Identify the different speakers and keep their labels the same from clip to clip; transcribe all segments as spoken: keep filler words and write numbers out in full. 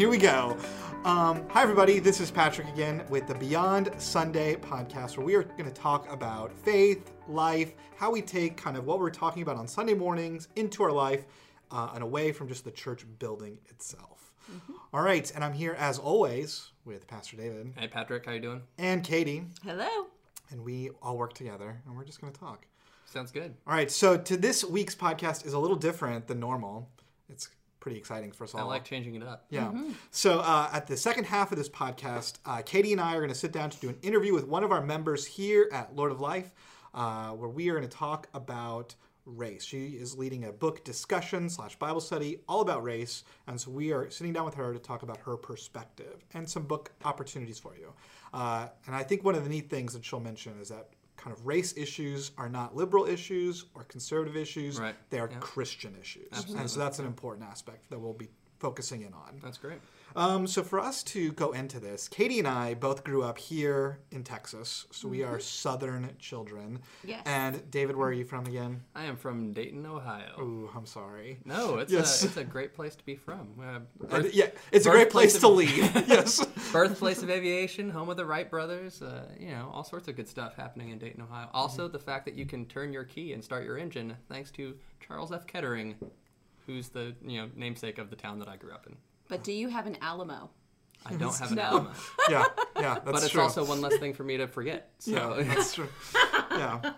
Speaker 1: here we go. Um, hi, everybody. This is Patrick again with the Beyond Sunday podcast, where we are going to talk about faith, life, how we take kind of what we're talking about on Sunday mornings into our life uh, and away from just the church building itself. Mm-hmm. All right. And I'm here, as always, with Pastor David.
Speaker 2: Hey, Patrick. How you doing?
Speaker 1: And Katie.
Speaker 3: Hello.
Speaker 1: And we all work together, and we're just going to talk.
Speaker 2: Sounds good.
Speaker 1: All right. So to this week's podcast is a little different than normal. It's pretty exciting for us all.
Speaker 2: I like changing it up.
Speaker 1: Yeah.
Speaker 3: Mm-hmm.
Speaker 1: So uh, at the second half of this podcast, uh, Katie and I are going to sit down to do an interview with one of our members here at Lord of Life, uh, where we are going to talk about race. She is leading a book discussion slash Bible study all about race, and so we are sitting down with her to talk about her perspective and some book opportunities for you. Uh, and I think one of the neat things that she'll mention is that kind of race issues are not liberal issues or conservative issues.
Speaker 2: Right.
Speaker 1: They are
Speaker 2: yeah.
Speaker 1: Christian issues.
Speaker 2: Absolutely.
Speaker 1: And so that's an important aspect that we'll be focusing in on.
Speaker 2: That's great.
Speaker 1: Um, so for us to go into this, Katie and I both grew up here in Texas, so we are Southern children.
Speaker 3: Yes.
Speaker 1: And David, where are you from again?
Speaker 2: I am from Dayton, Ohio.
Speaker 1: Ooh, I'm sorry.
Speaker 2: No, it's
Speaker 1: Yes.
Speaker 2: a it's a great place to be from. Uh,
Speaker 1: And,
Speaker 2: birth-
Speaker 1: yeah, it's a great place
Speaker 2: birthplace
Speaker 1: to
Speaker 2: of-
Speaker 1: leave. Yes.
Speaker 2: birthplace of aviation, home of the Wright brothers. Uh, you know, all sorts of good stuff happening in Dayton, Ohio. Also, the fact that you can turn your key and start your engine thanks to Charles F. Kettering, who's the you know namesake of the town that I grew up in.
Speaker 3: But do you have an Alamo?
Speaker 2: I don't have an
Speaker 3: No.
Speaker 2: Alamo,
Speaker 1: Yeah, yeah, that's
Speaker 2: but it's
Speaker 1: true.
Speaker 2: also one less thing for me to forget. So.
Speaker 1: Yeah, that's true. Yeah.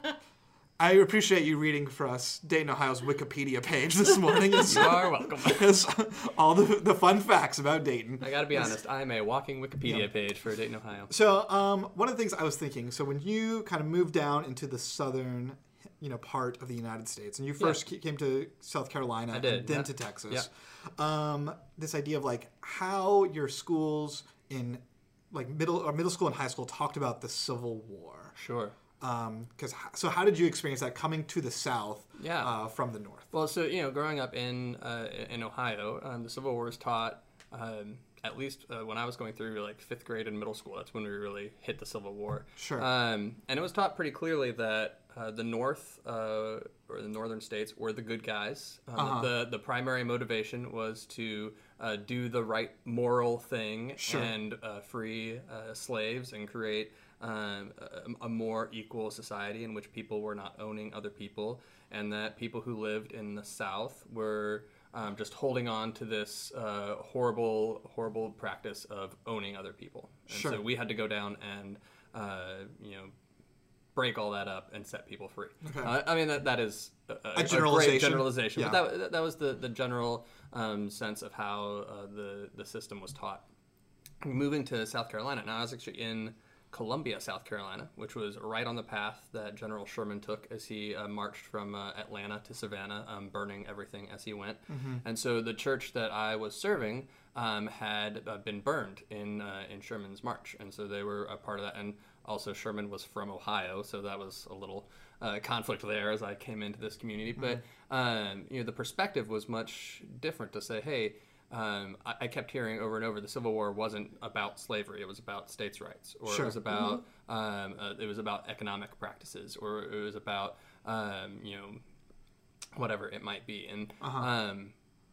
Speaker 1: I appreciate you reading for us Dayton, Ohio's Wikipedia page this morning. It's,
Speaker 2: You are welcome.
Speaker 1: it's all the, the fun facts about Dayton.
Speaker 2: I gotta be honest, I am a walking Wikipedia page for Dayton, Ohio.
Speaker 1: So um, one of the things I was thinking, so when you kind of moved down into the southern, you know, part of the United States, and you first
Speaker 2: Yeah.
Speaker 1: came to South Carolina
Speaker 2: I did,
Speaker 1: and then
Speaker 2: yeah.
Speaker 1: to Texas, um, this idea of like how your schools in like middle or middle school and high school talked about the Civil War.
Speaker 2: Sure.
Speaker 1: Um, cause, so how did you experience that coming to the South
Speaker 2: Yeah.
Speaker 1: uh, from the North?
Speaker 2: Well, so you know, growing up in uh, in Ohio, um, the Civil War was taught. Um, at least uh, when I was going through like fifth grade and middle school, that's when we really hit the Civil War.
Speaker 1: Sure.
Speaker 2: Um, and it was taught pretty clearly that uh, the North uh, or the northern states were the good guys. Um,
Speaker 1: Uh-huh.
Speaker 2: The the primary motivation was to uh, do the right moral thing
Speaker 1: Sure.
Speaker 2: and uh, free uh, slaves and create um, a, a more equal society in which people were not owning other people, and that people who lived in the South were Um, just holding on to this uh, horrible, horrible practice of owning other people. And
Speaker 1: Sure.
Speaker 2: so we had to go down and, uh, you know, break all that up and set people free.
Speaker 1: Okay.
Speaker 2: Uh, I mean, that that is a, a,
Speaker 1: A
Speaker 2: a
Speaker 1: generalization.
Speaker 2: great generalization,
Speaker 1: Yeah.
Speaker 2: but that, that was the, the general um, sense of how uh, the, the system was taught. Moving to South Carolina, now I was actually in Columbia, South Carolina, which was right on the path that General Sherman took as he uh, marched from uh, Atlanta to Savannah, um, burning everything as he went.
Speaker 1: Mm-hmm.
Speaker 2: And so the church that I was serving um, had uh, been burned in uh, in Sherman's march, and so they were a part of that. And also Sherman was from Ohio, so that was a little uh, conflict there as I came into this community.
Speaker 1: Mm-hmm.
Speaker 2: But um, you know, the perspective was much different to say, hey. Um, I, I kept hearing over and over the Civil War wasn't about slavery; it was about states' rights, or
Speaker 1: Sure.
Speaker 2: it was about um, uh, it was about economic practices, or it was about um, you know whatever it might be. And
Speaker 1: Uh-huh.
Speaker 2: um,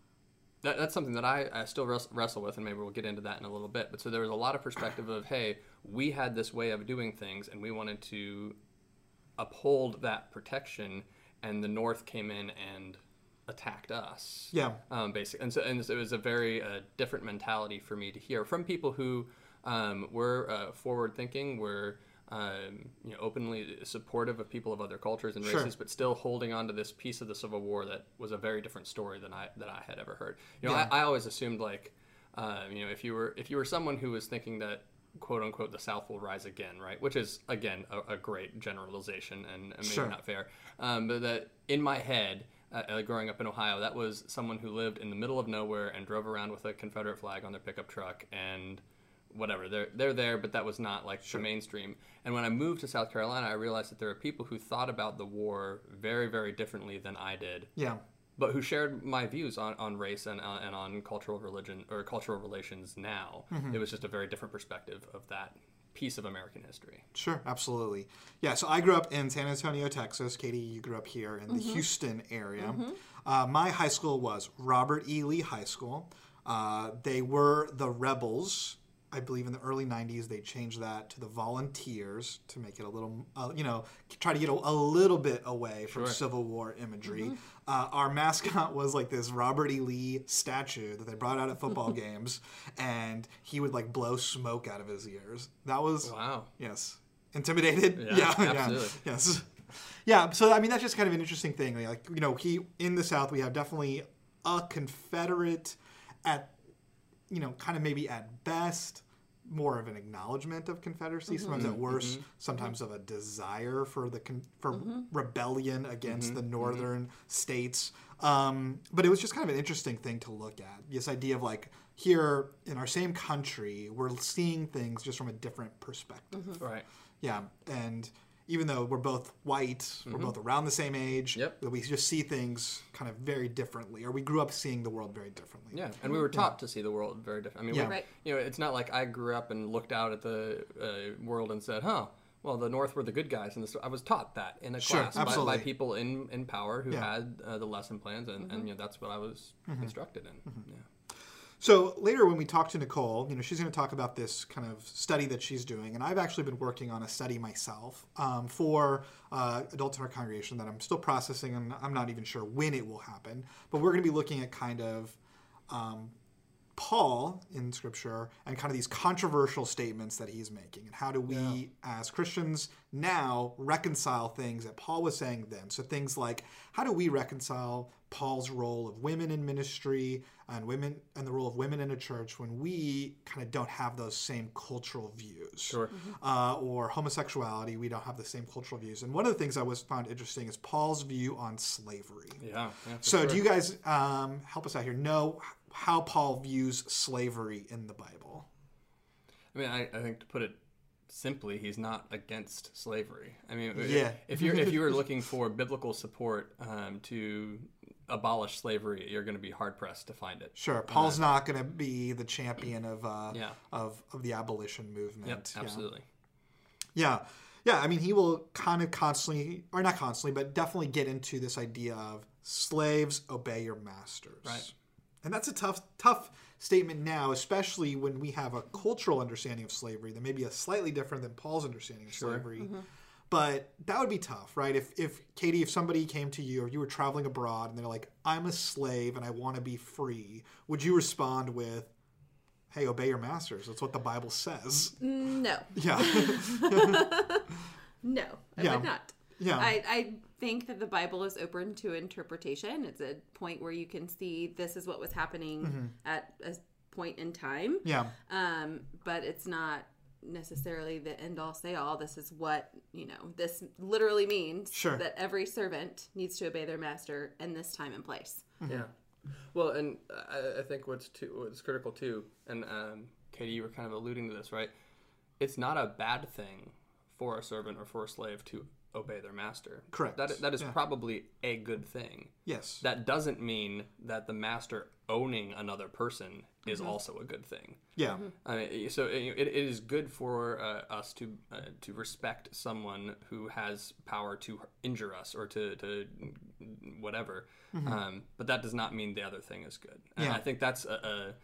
Speaker 2: that, that's something that I, I still wres- wrestle with, and maybe we'll get into that in a little bit. But so there was a lot of perspective of, hey, we had this way of doing things, and we wanted to uphold that protection, and the North came in and attacked us.
Speaker 1: Yeah.
Speaker 2: Um, basically, and so, and so it was a very uh, different mentality for me to hear from people who um, were uh, forward-thinking, were um, you know openly supportive of people of other cultures and
Speaker 1: Sure.
Speaker 2: races, but still holding on to this piece of the Civil War that was a very different story than I that I had ever heard. You know,
Speaker 1: Yeah.
Speaker 2: I, I always assumed like uh, you know if you were if you were someone who was thinking that quote unquote the South will rise again, right? Which is again a, a great generalization and, and maybe
Speaker 1: Sure.
Speaker 2: not fair, um, but that in my head. Uh, uh, growing up in Ohio, that was someone who lived in the middle of nowhere and drove around with a Confederate flag on their pickup truck and whatever. They're they're there, but that was not like
Speaker 1: Sure.
Speaker 2: the mainstream. And when I moved to South Carolina, I realized that there are people who thought about the war very, very differently than I did,
Speaker 1: Yeah.
Speaker 2: but who shared my views on, on race and uh, and on cultural religion or cultural relations now.
Speaker 1: Mm-hmm.
Speaker 2: It was just a very different perspective of that piece of American history.
Speaker 1: Sure, absolutely. Yeah, so I grew up in San Antonio, Texas. Katie, you grew up here in the Houston area. Uh, my high school was Robert E. Lee High School. Uh, they were the rebels. I believe in the early nineties, they changed that to the volunteers to make it a little, uh, you know, try to get a, a little bit away from
Speaker 2: Sure.
Speaker 1: Civil War imagery. Uh, our mascot was like this Robert E. Lee statue that they brought out at football games, and he would like blow smoke out of his ears. That was,
Speaker 2: Wow.
Speaker 1: yes. Intimidated?
Speaker 2: Yeah, absolutely.
Speaker 1: Yes. Yeah, so I mean, that's just kind of an interesting thing. Like, you know, he, in the South, we have definitely a Confederate at, you know, kind of maybe at best, more of an acknowledgement of Confederacy, sometimes at worst, sometimes of a desire for the con- for rebellion against the northern states. Um, but it was just kind of an interesting thing to look at. This idea of like, here in our same country, we're seeing things just from a different perspective.
Speaker 2: Right.
Speaker 1: Yeah, and even though we're both white, we're both around the same age,
Speaker 2: Yep.
Speaker 1: we just see things kind of very differently, or we grew up seeing the world very differently.
Speaker 2: Yeah, and we were taught to see the world very different. I mean,
Speaker 1: Yeah.
Speaker 2: we,
Speaker 3: Right.
Speaker 2: you know, it's not like I grew up and looked out at the uh, world and said, "Huh, well, the North were the good guys." And I was taught that in a
Speaker 1: Sure,
Speaker 2: class by,
Speaker 1: absolutely.
Speaker 2: by people in, in power who
Speaker 1: Yeah.
Speaker 2: had uh, the lesson plans, and, and you know, that's what I was instructed in. Yeah.
Speaker 1: So later when we talk to Nicole, you know, she's going to talk about this kind of study that she's doing. And I've actually been working on a study myself um, for uh, adults in our congregation that I'm still processing, and I'm not even sure when it will happen. But we're going to be looking at kind of um, Paul in Scripture and kind of these controversial statements that he's making. And how do we, as Christians, now reconcile things that Paul was saying then? So things like, how do we reconcile Paul's role of women in ministry and women and the role of women in a church when we kind of don't have those same cultural views?
Speaker 2: Sure.
Speaker 1: Uh, or homosexuality, we don't have the same cultural views. And one of the things I was found interesting is Paul's view on slavery.
Speaker 2: Yeah. yeah for
Speaker 1: So
Speaker 2: sure.
Speaker 1: do you guys, um, help us out here, know how Paul views slavery in the Bible?
Speaker 2: I mean, I, I think to put it simply, he's not against slavery. I mean,
Speaker 1: Yeah.
Speaker 2: if you're if you were looking for biblical support um, to abolish slavery, you're going to be hard pressed to find it.
Speaker 1: Sure, Paul's not going to be the champion of uh,
Speaker 2: Yeah.
Speaker 1: of of the abolition movement.
Speaker 2: Yep,
Speaker 1: Yeah.
Speaker 2: absolutely.
Speaker 1: Yeah. Yeah, I mean, he will kind of constantly, or not constantly, but definitely get into this idea of slaves obey your masters.
Speaker 2: Right.
Speaker 1: And that's a tough, tough statement now, especially when we have a cultural understanding of slavery that may be a slightly different than Paul's understanding of
Speaker 2: Sure.
Speaker 1: slavery. But that would be tough, right? If, if Katie, if somebody came to you or you were traveling abroad and they're like, I'm a slave and I want to be free, would you respond with, hey, obey your masters? That's what the Bible says.
Speaker 3: No.
Speaker 1: Yeah.
Speaker 3: No, I
Speaker 1: Yeah.
Speaker 3: would not.
Speaker 1: Yeah.
Speaker 3: I, I think that the Bible is open to interpretation. It's a point where you can see this is what was happening at a point in time.
Speaker 1: Yeah.
Speaker 3: Um, but it's not necessarily the end all say all. This is what, you know, this literally means
Speaker 1: Sure.
Speaker 3: that every servant needs to obey their master in this time and place.
Speaker 2: Yeah. Well, and I, I think what's too, what's critical too, and um, Katie, you were kind of alluding to this, right? It's not a bad thing for a servant or for a slave to obey their master.
Speaker 1: Correct.
Speaker 2: That that is
Speaker 1: Yeah.
Speaker 2: probably a good thing.
Speaker 1: Yes.
Speaker 2: That doesn't mean that the master owning another person is also a good thing.
Speaker 1: Yeah.
Speaker 2: I mean, so it, it is good for uh, us to uh, to respect someone who has power to injure us or to, to whatever, um, but that does not mean the other thing is good. And
Speaker 1: Yeah.
Speaker 2: I think that's a, a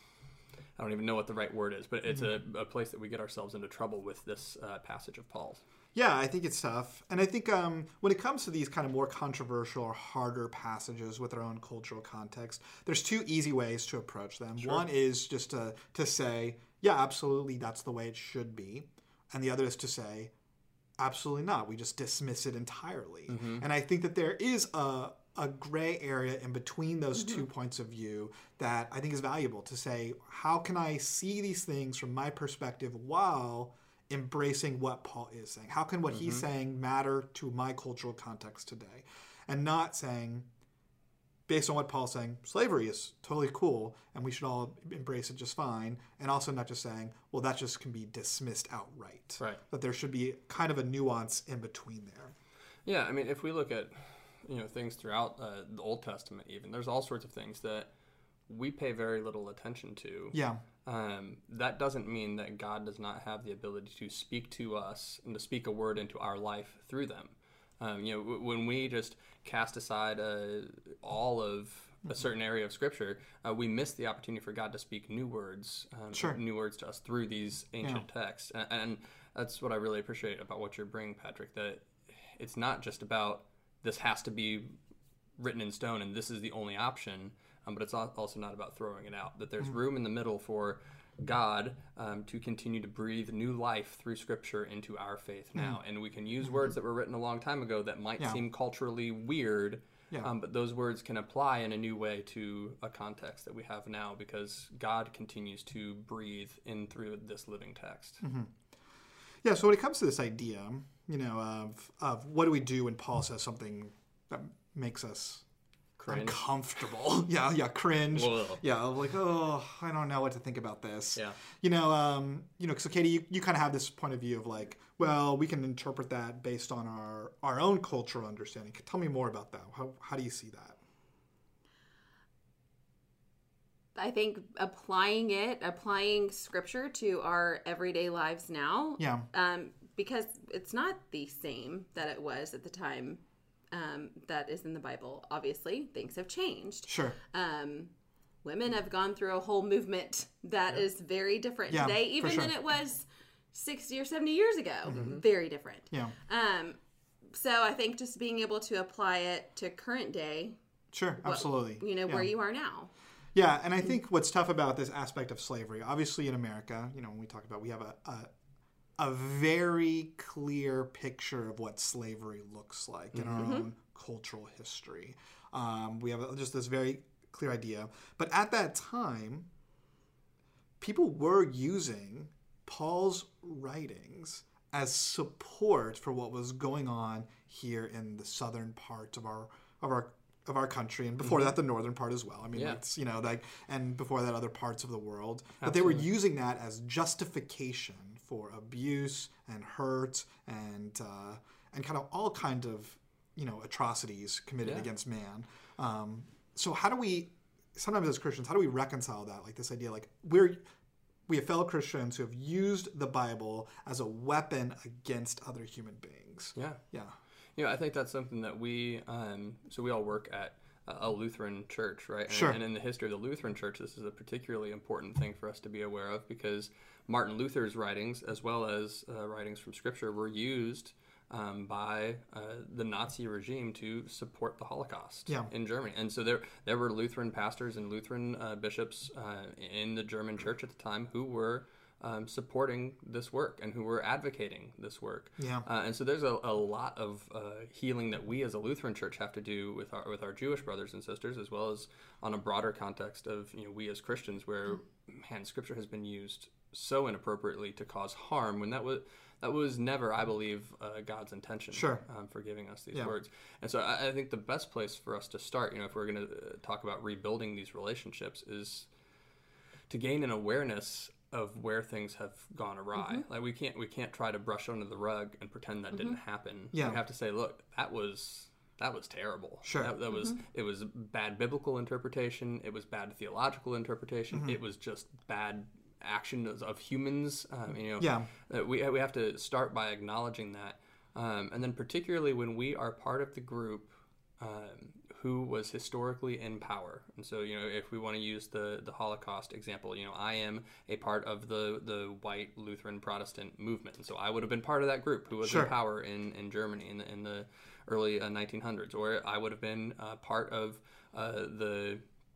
Speaker 2: I don't even know what the right word is, but it's a, a place that we get ourselves into trouble with this uh, passage of Paul's.
Speaker 1: Yeah, I think it's tough. And I think um, when it comes to these kind of more controversial or harder passages with their own cultural context, there's two easy ways to approach them. One is just to, to say, yeah, absolutely, that's the way it should be. And the other is to say, absolutely not. We just dismiss it entirely. And I think that there is a, a gray area in between those two points of view that I think is valuable to say, how can I see these things from my perspective while embracing what Paul is saying? How can what he's saying matter to my cultural context today? And not saying, based on what Paul's saying, slavery is totally cool and we should all embrace it just fine. And also not just saying, well, that just can be dismissed outright.
Speaker 2: Right.
Speaker 1: That there should be kind of a nuance in between there.
Speaker 2: Yeah, I mean, if we look at you know things throughout uh, the Old Testament, even there's all sorts of things that we pay very little attention to.
Speaker 1: Yeah.
Speaker 2: Um, that doesn't mean that God does not have the ability to speak to us and to speak a word into our life through them. Um, you know, w- when we just cast aside uh, all of a certain area of Scripture, uh, we miss the opportunity for God to speak new words, um,
Speaker 1: Sure.
Speaker 2: new words to us through these ancient yeah. texts. And, and that's what I really appreciate about what you're bringing, Patrick, that it's not just about this has to be written in stone and this is the only option, um, but it's also not about throwing it out, that there's mm-hmm. room in the middle for God um, to continue to breathe new life through Scripture into our faith now. Mm-hmm. And we can use mm-hmm. words that were written a long time ago that might yeah. seem culturally weird, yeah. um, but those words can apply in a new way to a context that we have now because God continues to breathe in through this living text.
Speaker 1: Mm-hmm. Yeah, so when it comes to this idea, you know, of, of what do we do when Paul says something that makes us cringe. Uncomfortable. yeah, yeah, cringe. Whoa. Yeah, like, oh, I don't know what to think about this. Yeah. You know, um, you know, so Katie, you, you kind of have this point of view of like, well, we can interpret that based on our, our own cultural understanding. Tell me more about that. How how do you see that?
Speaker 3: I think applying it, applying Scripture to our everyday lives now.
Speaker 1: Yeah.
Speaker 3: Um, because it's not the same that it was at the time um, that is in the Bible. Obviously, things have changed.
Speaker 1: Sure.
Speaker 3: Um, women have gone through a whole movement that yeah. is very different yeah, today, even sure. than it was sixty or seventy years ago. Mm-hmm. Very different.
Speaker 1: Yeah.
Speaker 3: Um, so I think just being able to apply it to current day.
Speaker 1: Sure,
Speaker 3: what,
Speaker 1: absolutely.
Speaker 3: You know,
Speaker 1: yeah.
Speaker 3: where you are now.
Speaker 1: Yeah, and I think what's tough about this aspect of slavery, obviously in America, you know, when we talk about, we have a, a, a very clear picture of what slavery looks like in mm-hmm. our own cultural history. Um, we have just this very clear idea. But at that time, people were using Paul's writings as support for what was going on here in the southern part of our of our of our country, and before mm-hmm. that the northern part as well. I mean, yeah. it's, you know, like, and before that other parts of the world. Absolutely. But they were using that as justification for abuse and hurt and uh, and kind of all kind of, you know, atrocities committed yeah. against man. Um, so how do we, sometimes as Christians, how do we reconcile that? Like this idea, like we're we have fellow Christians who have used the Bible as a weapon against other human beings.
Speaker 2: Yeah.
Speaker 1: Yeah.
Speaker 2: You know, I think that's something that we, um, so we all work at a Lutheran church, right? And,
Speaker 1: sure.
Speaker 2: and in the history of the Lutheran church, this is a particularly important thing for us to be aware of because Martin Luther's writings, as well as uh, writings from Scripture, were used um, by uh, the Nazi regime to support the Holocaust
Speaker 1: yeah.
Speaker 2: in Germany. And so there there were Lutheran pastors and Lutheran uh, bishops uh, in the German church at the time who were Um, supporting this work and who were advocating this work.
Speaker 1: Yeah.
Speaker 2: Uh, and so there's a, a lot of uh, healing that we as a Lutheran church have to do with our with our Jewish brothers and sisters, as well as on a broader context of, you know, we as Christians, where man, Scripture has been used so inappropriately to cause harm when that was that was never, I believe, uh, God's intention
Speaker 1: sure.
Speaker 2: um, for giving us these
Speaker 1: yeah.
Speaker 2: words. And so I, I think the best place for us to start, you know, if we're going to talk about rebuilding these relationships, is to gain an awareness of where things have gone awry. Mm-hmm. Like we can't we can't try to brush under the rug and pretend that mm-hmm. didn't happen.
Speaker 1: Yeah.
Speaker 2: We have to say, look, that was that was terrible.
Speaker 1: Sure.
Speaker 2: That, that mm-hmm. was it was bad biblical interpretation. It was bad theological interpretation. Mm-hmm. It was just bad action of, of humans. Um, you know.
Speaker 1: Yeah.
Speaker 2: Uh, we we have to start by acknowledging that, um, and then particularly when we are part of the group Um, who was historically in power. And so, you know, if we want to use the, the Holocaust example, you know, I am a part of the, the white Lutheran Protestant movement. And so I would have been part of that group who was
Speaker 1: sure.
Speaker 2: in power in, in Germany in the, in the early uh, nineteen hundreds. Or I would have been uh, part of uh, the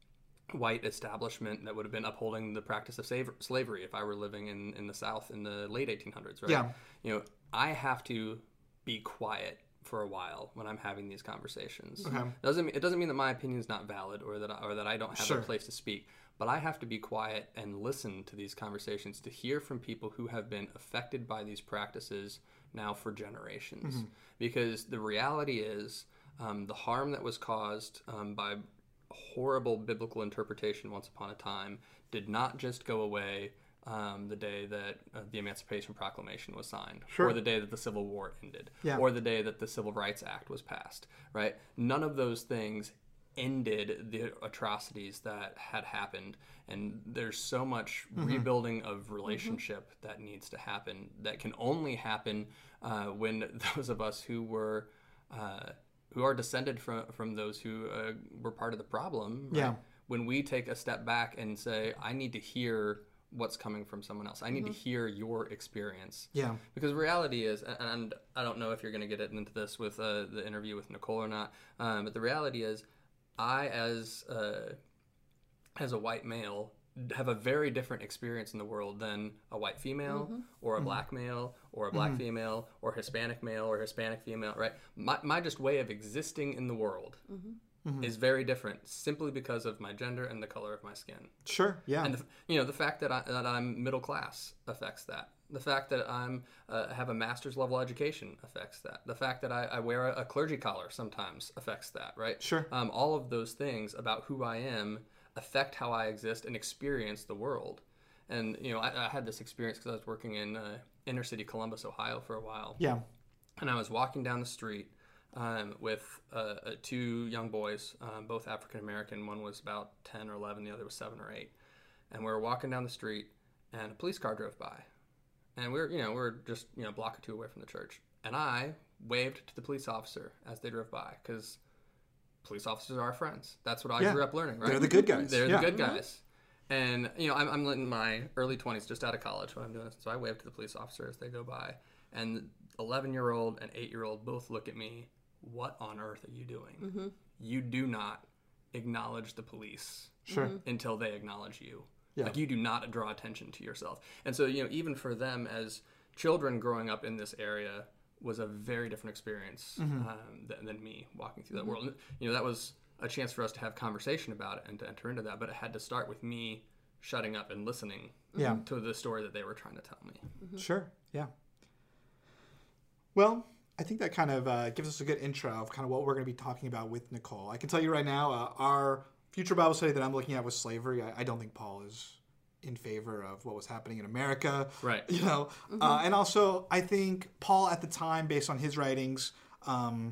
Speaker 2: white establishment that would have been upholding the practice of sav- slavery if I were living in, in the South in the late eighteen hundreds, right?
Speaker 1: Yeah.
Speaker 2: You know, I have to be quiet for a while when I'm having these conversations.
Speaker 1: Okay.
Speaker 2: Doesn't it doesn't mean that my opinion is not valid or that I, or that I don't have
Speaker 1: sure.
Speaker 2: a place to speak, but I have to be quiet and listen to these conversations to hear from people who have been affected by these practices now for generations. Mm-hmm. Because the reality is um, the harm that was caused um, by horrible biblical interpretation once upon a time did not just go away Um, the day that uh, the Emancipation Proclamation was signed,
Speaker 1: sure.
Speaker 2: or the day that the Civil War ended,
Speaker 1: yeah.
Speaker 2: or the day that the Civil Rights Act was passed, right? None of those things ended the atrocities that had happened, and there's so much mm-hmm. rebuilding of relationship mm-hmm. that needs to happen that can only happen uh, when those of us who were uh, who are descended from from those who uh, were part of the problem. Right?
Speaker 1: Yeah.
Speaker 2: When we take a step back and say, I need to hear what's coming from someone else. I need mm-hmm. to hear your experience.
Speaker 1: Yeah.
Speaker 2: Because reality is, and I don't know if you're going to get into this with uh, the interview with Nicole or not, um, but the reality is, I as uh, as a white male have a very different experience in the world than a white female mm-hmm. or a mm-hmm. black male or a black mm-hmm. female or Hispanic male or Hispanic female, right? My, my just way of existing in the world mm-hmm. Mm-hmm. is very different simply because of my gender and the color of my skin.
Speaker 1: Sure, yeah.
Speaker 2: And, the, you know, the fact that, I, that I'm middle class affects that. The fact that I'm uh, have a master's level education affects that. The fact that I, I wear a, a clergy collar sometimes affects that, right?
Speaker 1: Sure.
Speaker 2: Um, all of those things about who I am affect how I exist and experience the world. And, you know, I, I had this experience because I was working in uh, inner city Columbus, Ohio for a while.
Speaker 1: Yeah.
Speaker 2: And I was walking down the street um, with uh, uh, two young boys, um, both African-American. One was about ten or eleven, the other was seven or eight. And we were walking down the street, and a police car drove by. And we were, you know, we were just, you know, a block or two away from the church. And I waved to the police officer as they drove by, because police officers are our friends. That's what I
Speaker 1: yeah.
Speaker 2: grew up learning, right?
Speaker 1: They're the good guys.
Speaker 2: They're
Speaker 1: yeah.
Speaker 2: the good guys. And, you know, I'm, I'm in my early twenties, just out of college when I'm doing this. So I wave to the police officer as they go by. And eleven-year-old and eight-year-old both look at me, what on earth are you doing? Mm-hmm. You do not acknowledge the police
Speaker 1: sure.
Speaker 2: until they acknowledge you.
Speaker 1: Yeah.
Speaker 2: Like, you do not draw attention to yourself. And so, you know, even for them as children growing up in this area was a very different experience mm-hmm. um, than, than me walking through that mm-hmm. world. And, you know, that was a chance for us to have conversation about it and to enter into that. But it had to start with me shutting up and listening
Speaker 1: yeah.
Speaker 2: to the story that they were trying to tell me.
Speaker 1: Mm-hmm. Sure, yeah. Well, I think that kind of uh, gives us a good intro of kind of what we're going to be talking about with Nicole. I can tell you right now, uh, our future Bible study that I'm looking at with slavery, I, I don't think Paul is in favor of what was happening in America.
Speaker 2: Right.
Speaker 1: You know, mm-hmm. uh, and also I think Paul at the time, based on his writings, um,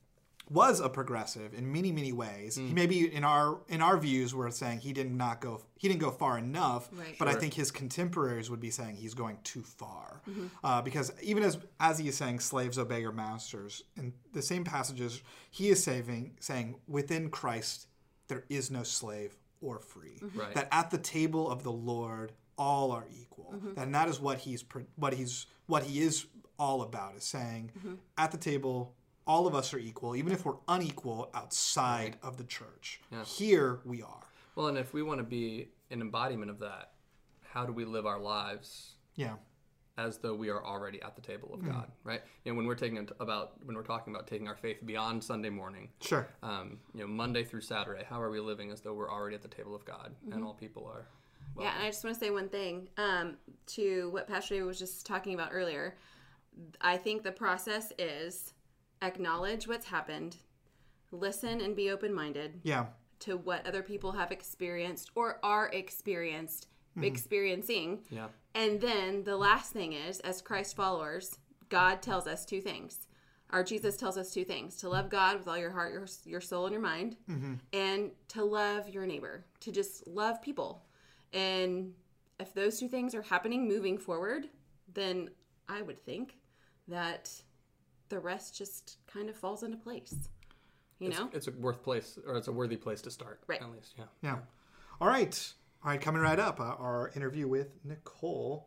Speaker 1: was a progressive in many, many ways. Mm. He maybe in our in our views we're saying he did not go he didn't go far enough,
Speaker 3: right.
Speaker 1: but
Speaker 2: sure.
Speaker 1: I think his contemporaries would be saying he's going too far. Mm-hmm. Uh, because even as as he is saying slaves obey your masters, in the same passages he is saying saying within Christ there is no slave or free.
Speaker 2: Mm-hmm. Right.
Speaker 1: That at the table of the Lord all are equal. Mm-hmm. And that is what he's what he's what he is all about, is saying mm-hmm. at the table all of us are equal, even if we're unequal outside right. of the church.
Speaker 2: Yeah.
Speaker 1: Here we are.
Speaker 2: Well, and if we want to be an embodiment of that, how do we live our lives?
Speaker 1: Yeah.
Speaker 2: As though we are already at the table of mm. God, right? You know, when we're taking about when we're talking about taking our faith beyond Sunday morning,
Speaker 1: sure.
Speaker 2: Um, you know, Monday through Saturday, how are we living as though we're already at the table of God mm-hmm. and all people are? Welcome.
Speaker 3: Yeah, and I just want to say one thing um, to what Pastor David was just talking about earlier. I think the process is acknowledge what's happened, listen and be open-minded
Speaker 1: yeah.
Speaker 3: to what other people have experienced or are experienced mm-hmm. experiencing.
Speaker 2: Yeah.
Speaker 3: And then the last thing is, as Christ followers, God tells us two things. Our Jesus tells us two things: to love God with all your heart, your, your soul, and your mind, mm-hmm. and to love your neighbor, to just love people. And if those two things are happening moving forward, then I would think that the rest just kind of falls into place. You
Speaker 2: it's,
Speaker 3: know?
Speaker 2: It's a worth place, or it's a worthy place to start.
Speaker 3: Right.
Speaker 2: At least, yeah.
Speaker 1: Yeah. All right. All right, coming right up, uh, our interview with Nicole.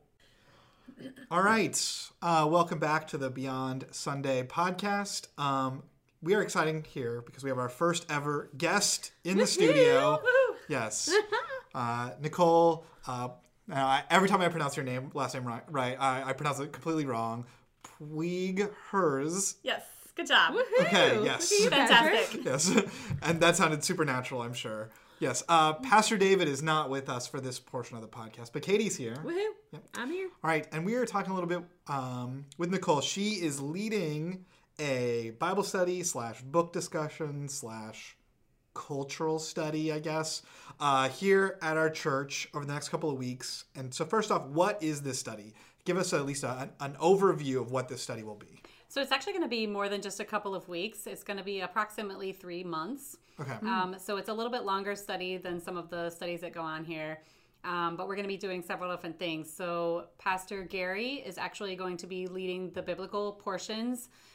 Speaker 1: All right. Uh, welcome back to the Beyond Sunday podcast. Um, we are excited here because we have our first ever guest in the studio. Yes. Uh, Nicole, uh, now I, every time I pronounce your name, last name right, right I, I pronounce it completely wrong. Puig Hers.
Speaker 4: Yes. Good job.
Speaker 3: Woohoo!
Speaker 1: Okay, yes.
Speaker 4: Fantastic.
Speaker 1: Yes. And that sounded supernatural, I'm sure. Yes. Uh, Pastor David is not with us for this portion of the podcast, but Katie's here.
Speaker 3: Woohoo.
Speaker 1: Yep.
Speaker 3: I'm here.
Speaker 1: All right. And we are talking a little bit um, with Nicole. She is leading a Bible study slash book discussion slash cultural study, I guess, uh, here at our church over the next couple of weeks. And so first off, what is this study? Give us at least a, an, an overview of what this study will be.
Speaker 4: So it's actually going to be more than just a couple of weeks. It's going to be approximately three months.
Speaker 1: Okay.
Speaker 4: Um, so it's a little bit longer study than some of the studies that go on here. Um, but we're going to be doing several different things. So Pastor Gary is actually going to be leading the biblical portions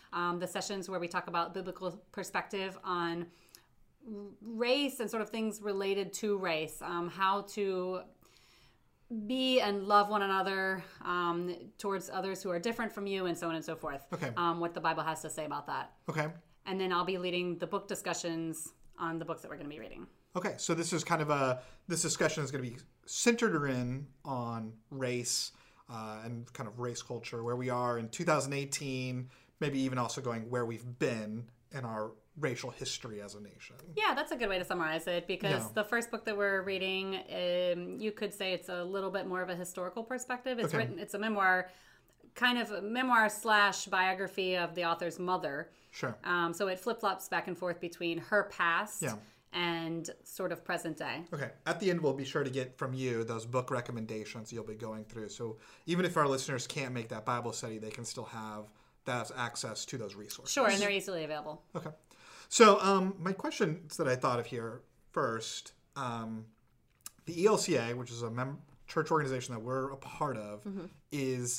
Speaker 4: um, the sessions where we talk about biblical perspective on race and sort of things related to race, um, how to be and love one another um, towards others who are different from you, and so on and so forth.
Speaker 1: Okay.
Speaker 4: Um, what the Bible has to say about that.
Speaker 1: Okay.
Speaker 4: And then I'll be leading the book discussions on the books that we're going to be reading.
Speaker 1: Okay, so this is kind of a, this discussion is going to be centered in on race uh, and kind of race culture, where we are in two thousand eighteen, maybe even also going where we've been in our racial history as a nation.
Speaker 4: Yeah, that's a good way to summarize it, because
Speaker 1: Yeah.
Speaker 4: the first book that we're reading, um, you could say it's a little bit more of a historical perspective. It's
Speaker 1: Okay.
Speaker 4: written, it's a memoir, kind of a memoir slash biography of the author's mother.
Speaker 1: Sure.
Speaker 4: Um, so it flip-flops back and forth between her past
Speaker 1: Yeah.
Speaker 4: and sort of present day.
Speaker 1: Okay. At the end, we'll be sure to get from you those book recommendations you'll be going through. So even if our listeners can't make that Bible study, they can still have that access to those resources.
Speaker 4: Sure, and they're easily available.
Speaker 1: Okay. So um, my questions that I thought of here first, um, the E L C A, which is a mem- church organization that we're a part of,
Speaker 3: Mm-hmm.
Speaker 1: is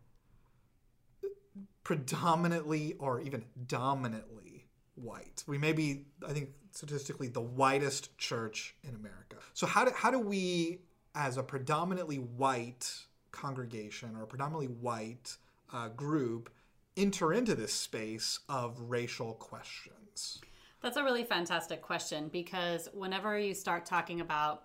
Speaker 1: predominantly or even dominantly white. We may be, I think, statistically the whitest church in America. So how do, how do we, as a predominantly white congregation or a predominantly white uh, group, enter into this space of racial questions?
Speaker 4: That's a really fantastic question, because whenever you start talking about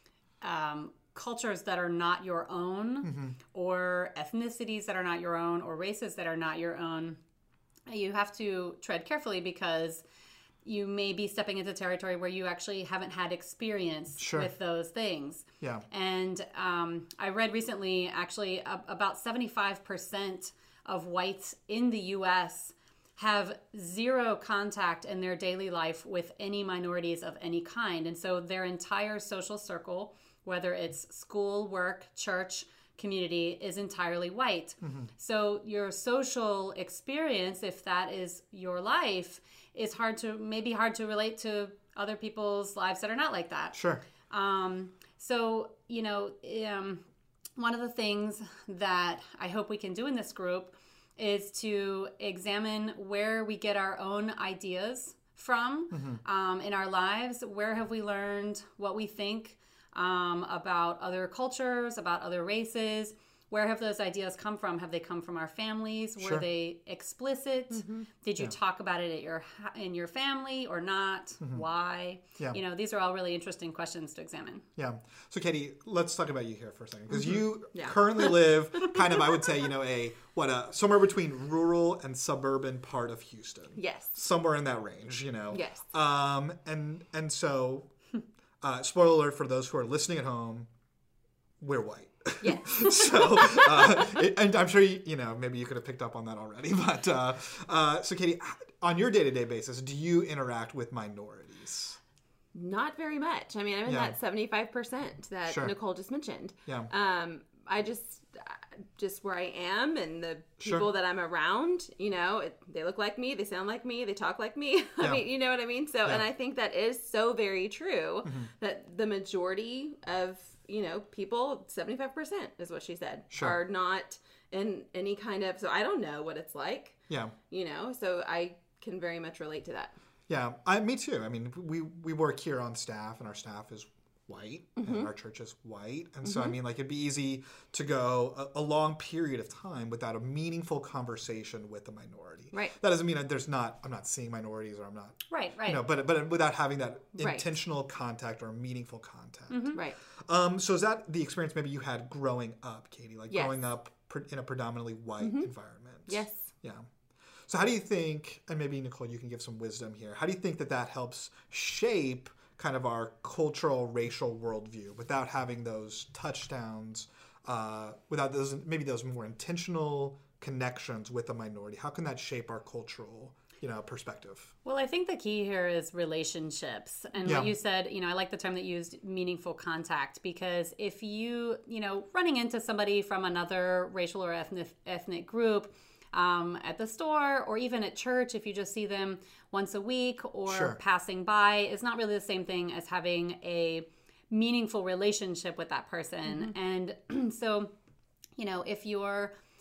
Speaker 4: um, cultures that are not your own,
Speaker 1: Mm-hmm.
Speaker 4: or ethnicities that are not your own, or races that are not your own, you have to tread carefully, because you may be stepping into territory where you actually haven't had experience
Speaker 1: Sure.
Speaker 4: with those things.
Speaker 1: Yeah.
Speaker 4: And um, I read recently, actually, a- about seventy-five percent of whites in the U S have zero contact in their daily life with any minorities of any kind. And so their entire social circle, whether it's school, work, church, community, is entirely white. So your social experience, if that is your life, is hard to, maybe hard to relate to other people's lives that are not like that.
Speaker 1: Sure.
Speaker 4: Um, so, you know, um, one of the things that I hope we can do in this group is to examine where we get our own ideas from um, in our lives. Where have we learned what we think um, about other cultures, about other races? Where have those ideas come from? Have they come from our families? Were
Speaker 1: Sure.
Speaker 4: they explicit? Did you talk about it at your ha- in your family or not? Why?
Speaker 1: Yeah.
Speaker 4: You know, these are all really interesting questions to examine.
Speaker 1: Yeah. So, Katie, let's talk about you here for a second, because you
Speaker 3: Yeah.
Speaker 1: currently live kind of, I would say, you know, a what a somewhere between rural and suburban part of Houston.
Speaker 3: Yes.
Speaker 1: Somewhere in that range, you know.
Speaker 3: Yes.
Speaker 1: Um. And and so, uh, spoiler alert for those who are listening at home, we're white.
Speaker 3: Yes.
Speaker 1: so, uh, it- and I'm sure you, you know, maybe you could have picked up on that already. But uh, uh, so, Katie, on your day-to-day basis, do you interact with minorities?
Speaker 3: Not very much. I mean, I'm in
Speaker 1: Yeah.
Speaker 3: that seventy-five percent that
Speaker 1: Sure.
Speaker 3: Nicole just mentioned.
Speaker 1: Yeah.
Speaker 3: Um, I just, just where I am and the
Speaker 1: Sure.
Speaker 3: people that I'm around, you know, it, they look like me, they sound like me, they talk like me. I
Speaker 1: Yeah.
Speaker 3: mean, you know what I mean? So,
Speaker 1: Yeah.
Speaker 3: and I think that is so very true
Speaker 1: Mm-hmm.
Speaker 3: that the majority of, you know, people, seventy-five percent is what she said,
Speaker 1: Sure.
Speaker 3: are not in any kind of, so I don't know what it's like,
Speaker 1: Yeah.
Speaker 3: you know, so I can very much relate to that.
Speaker 1: Yeah, I, me too. I mean, we we work here on staff, and our staff is white,
Speaker 3: Mm-hmm.
Speaker 1: and our church is white, and so I mean, like, it'd be easy to go a, a long period of time without a meaningful conversation with a minority.
Speaker 3: Right.
Speaker 1: That doesn't mean that there's not. I'm not seeing minorities, or I'm not.
Speaker 4: Right, right.
Speaker 1: You know, but but without having that
Speaker 3: Right.
Speaker 1: intentional contact or meaningful contact.
Speaker 3: Right.
Speaker 1: Um, so is that the experience maybe you had growing up, Katie? Like
Speaker 3: Yes.
Speaker 1: growing up pre- in a predominantly white environment.
Speaker 3: Yes.
Speaker 1: Yeah. So how do you think, and maybe Nicole, you can give some wisdom here, how do you think that that helps shape kind of our cultural, racial worldview without having those touchdowns, uh, without those, maybe those more intentional connections with a minority? How can that shape our cultural, you know, perspective?
Speaker 4: Well, I think the key here is relationships. And
Speaker 1: Yeah.
Speaker 4: what you said, you know, I like the term that you used, meaningful contact, because if you, you know, running into somebody from another racial or ethnic ethnic group um, at the store, or even at church, if you just see them once a week or
Speaker 1: Sure.
Speaker 4: passing by, it's not really the same thing as having a meaningful relationship with that person. And so, you know, if you're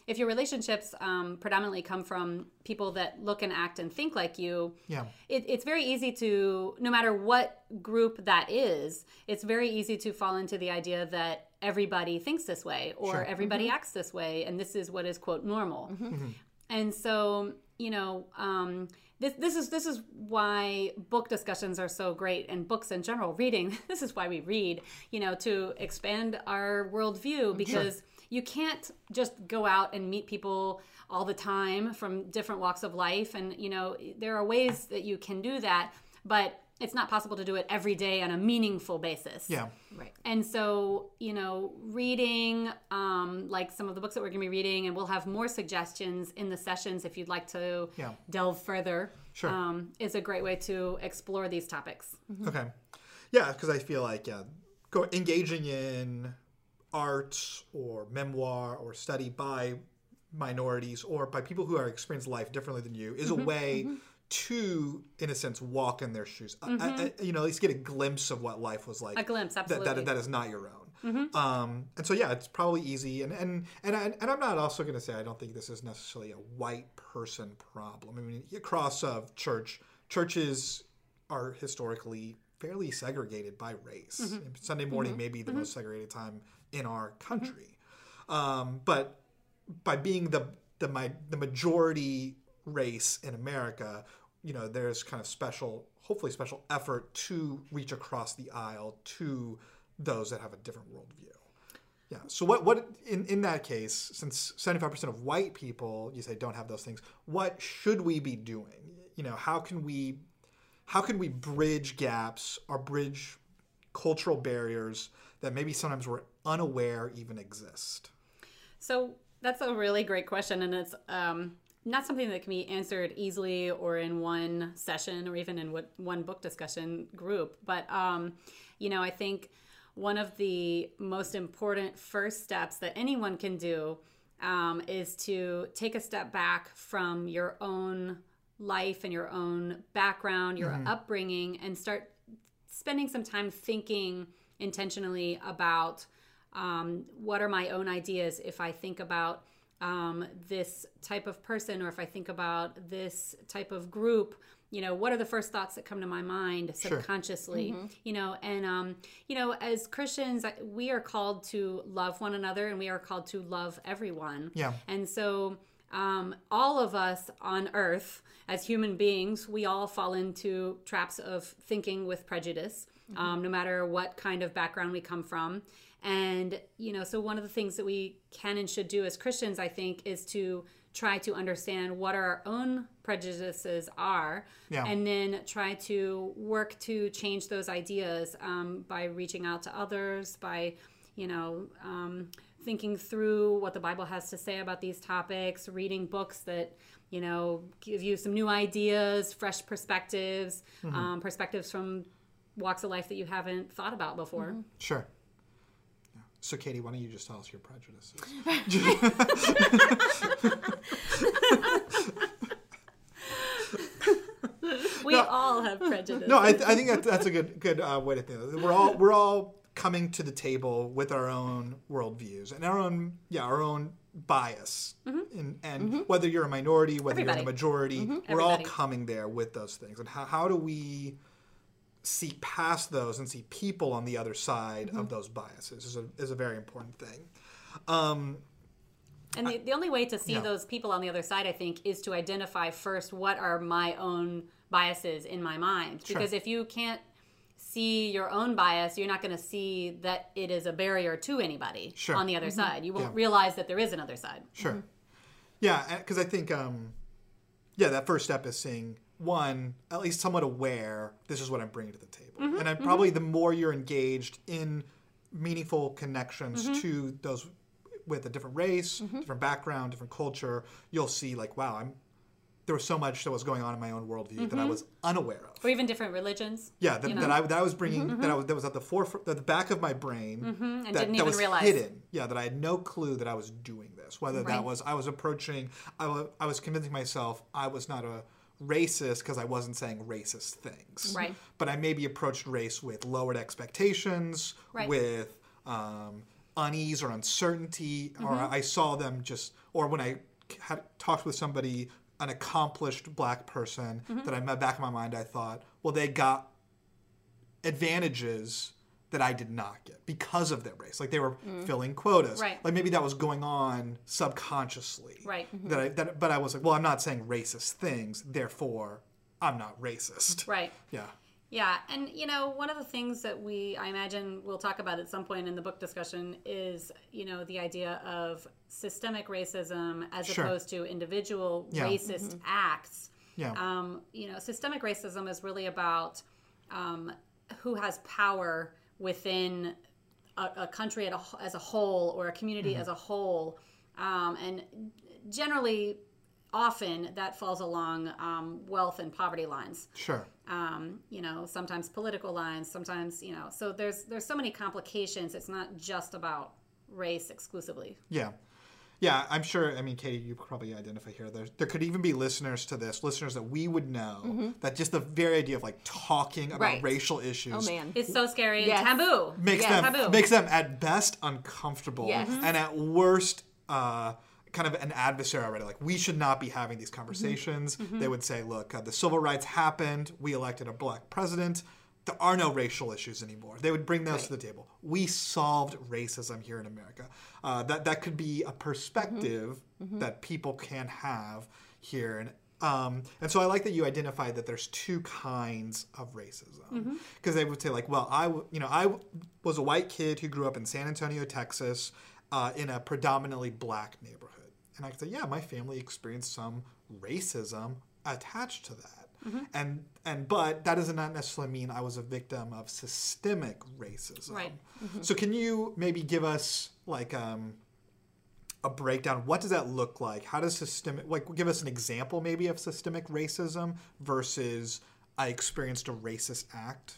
Speaker 4: if your relationships um, predominantly come from people that look and act and think like you,
Speaker 1: Yeah.
Speaker 4: it, it's very easy to, no matter what group that is, it's very easy to fall into the idea that everybody thinks this way or
Speaker 1: Sure.
Speaker 4: everybody acts this way, and this is what is, quote, normal. And so, you know, um, this this is this is why book discussions are so great, and books in general, reading. This is why we read, you know, to expand our worldview, because you can't just go out and meet people all the time from different walks of life, and you know, there are ways that you can do that, but it's not possible to do it every day on a meaningful basis.
Speaker 1: Yeah.
Speaker 3: Right.
Speaker 4: And so, you know, reading, um, like some of the books that we're going to be reading, and we'll have more suggestions in the sessions if you'd like to
Speaker 1: Yeah.
Speaker 4: delve further,
Speaker 1: Sure.
Speaker 4: um, is a great way to explore these topics.
Speaker 1: Okay. Yeah, because I feel like yeah, go, engaging in art or memoir or study by minorities or by people who are experiencing life differently than you is a way to, in a sense, walk in their shoes. I, I, you know, at least get a glimpse of what life was like.
Speaker 4: A glimpse,
Speaker 1: that,
Speaker 4: absolutely.
Speaker 1: that, that is not your own. Um, and so, yeah, it's probably easy. And and and, I, and I'm not also going to say I don't think this is necessarily a white person problem. I mean, across of church, churches are historically fairly segregated by race. Sunday morning may be the most segregated time in our country. Um, but by being the the my, the majority race in America, you know, there's kind of special, hopefully special effort to reach across the aisle to those that have a different worldview. Yeah. So what, what in, in that case, since seventy-five percent of white people, you say, don't have those things, what should we be doing? You know, how can we, how can we bridge gaps or bridge cultural barriers that maybe sometimes we're unaware even exist?
Speaker 4: So that's a really great question, and it's um, not something that can be answered easily or in one session or even in what, one book discussion group. But, um, you know, I think one of the most important first steps that anyone can do um, is to take a step back from your own life and your own background, your upbringing, and start spending some time thinking intentionally about um, what are my own ideas if I think about um, this type of person, or if I think about this type of group. You know, what are the first thoughts that come to my mind subconsciously?
Speaker 3: Sure. Mm-hmm.
Speaker 4: You know, and, um, you know, as Christians, we are called to love one another, and we are called to love everyone.
Speaker 1: Yeah.
Speaker 4: And so um, all of us on earth, as human beings, we all fall into traps of thinking with prejudice, mm-hmm. um, no matter what kind of background we come from. And, you know, so one of the things that we can and should do as Christians, I think, is to try to understand what our own prejudices are,
Speaker 1: Yeah.
Speaker 4: and then try to work to change those ideas um, by reaching out to others, by, you know, um, thinking through what the Bible has to say about these topics, reading books that, you know, give you some new ideas, fresh perspectives,
Speaker 1: Mm-hmm.
Speaker 4: um, perspectives from walks of life that you haven't thought about before.
Speaker 3: Mm-hmm.
Speaker 1: Sure. Yeah. So, Katie, why don't you just tell us your prejudices?
Speaker 4: We
Speaker 1: No.
Speaker 4: all have prejudice.
Speaker 1: No, I, th- I think that, that's a good good uh, way to think of it. We're all we're all coming to the table with our own worldviews and our own yeah our own bias,
Speaker 4: Mm-hmm.
Speaker 1: and, and whether you're a minority, whether you're in
Speaker 4: Everybody.
Speaker 1: the majority, we're
Speaker 4: Everybody.
Speaker 1: all coming there with those things. And how how do we see past those and see people on the other side
Speaker 4: Mm-hmm.
Speaker 1: of those biases is a is a very important thing. Um,
Speaker 4: And the, the only way to see
Speaker 1: Yeah.
Speaker 4: those people on the other side, I think, is to identify first what are my own biases in my mind.
Speaker 1: Sure.
Speaker 4: Because if you can't see your own bias, you're not going to see that it is a barrier to anybody
Speaker 1: Sure.
Speaker 4: on the other side. You won't
Speaker 1: Yeah.
Speaker 4: realize that there is another side.
Speaker 1: Sure. Yeah, because I think, um, yeah, that first step is seeing, one, at least somewhat aware, this is what I'm bringing to the table. And I probably, the more you're engaged in meaningful connections to those with a different race, different background, different culture, you'll see, like, wow, I'm there was so much that was going on in my own worldview that I was unaware of.
Speaker 4: Or even different religions.
Speaker 1: Yeah, that,
Speaker 4: you know?
Speaker 1: that I that I was bringing that I was that was at the forefront, at the back of my brain,
Speaker 4: and
Speaker 1: that,
Speaker 4: didn't
Speaker 1: that
Speaker 4: even
Speaker 1: was
Speaker 4: realize.
Speaker 1: hidden. Yeah, that I had no clue that I was doing this. Whether
Speaker 4: Right.
Speaker 1: that was I was approaching, I was, I was convincing myself I was not a racist because I wasn't saying racist things.
Speaker 4: Right.
Speaker 1: But I maybe approached race with lowered expectations,
Speaker 4: Right.
Speaker 1: with um, unease or uncertainty, mm-hmm. or I saw them just, or when I had talked with somebody, an accomplished black person mm-hmm. that I met back in my mind, I thought, well, they got advantages that I did not get because of their race. Like they were mm. filling quotas.
Speaker 4: Right.
Speaker 1: Like maybe that was going on subconsciously.
Speaker 4: Right. Mm-hmm.
Speaker 1: That I, that, but I was like, well, I'm not saying racist things, therefore I'm not racist.
Speaker 4: Right.
Speaker 1: Yeah.
Speaker 4: Yeah, and you know, one of the things that we, I imagine, we'll talk about at some point in the book discussion is, you know, the idea of systemic racism as
Speaker 1: sure.
Speaker 4: opposed to individual
Speaker 1: yeah.
Speaker 4: racist mm-hmm. acts.
Speaker 1: Yeah.
Speaker 4: Um, you know, systemic racism is really about um, who has power within a, a country at a, as a whole or a community mm-hmm. as a whole, um, and generally, often that falls along um, wealth and poverty lines.
Speaker 1: Sure.
Speaker 4: Um, you know, sometimes political lines, sometimes, you know, so there's there's so many complications. It's not just about race exclusively.
Speaker 1: Yeah. Yeah, I'm sure, I mean, Katie, you probably identify here. There, there could even be listeners to this, listeners that we would know, mm-hmm. that just the very idea of like talking about
Speaker 3: right.
Speaker 1: racial issues.
Speaker 3: Oh, man.
Speaker 4: It's so scary
Speaker 3: yes.
Speaker 4: and taboo.
Speaker 1: Makes,
Speaker 3: yes.
Speaker 1: them,
Speaker 4: taboo.
Speaker 1: makes them at best uncomfortable
Speaker 3: yes.
Speaker 1: and at worst uh, kind of an adversary already. Like, we should not be having these conversations. Mm-hmm. They would say, look, uh, the civil rights happened. We elected a black president. There are no racial issues anymore. They would bring those right. to the table. We solved racism here in America. Uh, that that could be a perspective mm-hmm. that people can have here. And um, and so I like that you identified that there's two kinds of racism. Because mm-hmm. they would say like, well, I w- you know I w- was a white kid who grew up in San Antonio, Texas, uh, in a predominantly black neighborhood, and I could say, yeah, my family experienced some racism attached to that. Mm-hmm. And and but that does not necessarily mean I was a victim of systemic racism.
Speaker 4: Right.
Speaker 1: Mm-hmm. So can you maybe give us like um, a breakdown? What does that look like? How does systemic like give us an example maybe of systemic racism versus I experienced a racist act?